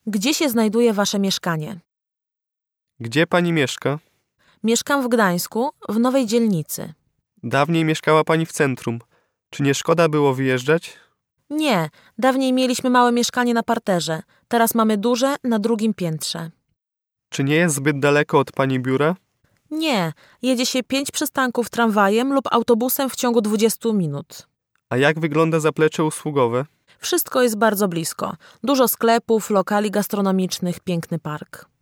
Gdzie się znajduje wasze mieszkanie? Gdzie pani mieszka? Mieszkam w Gdańsku, w nowej dzielnicy. Dawniej mieszkała pani w centrum. Czy nie szkoda było wyjeżdżać? Nie, dawniej mieliśmy małe mieszkanie na parterze. Teraz mamy duże, na drugim piętrze. Czy nie jest zbyt daleko od pani biura? Nie, jedzie się 5 przystanków tramwajem lub autobusem w ciągu 20 minut. A jak wygląda zaplecze usługowe? Wszystko jest bardzo blisko. Dużo sklepów, lokali gastronomicznych, piękny park.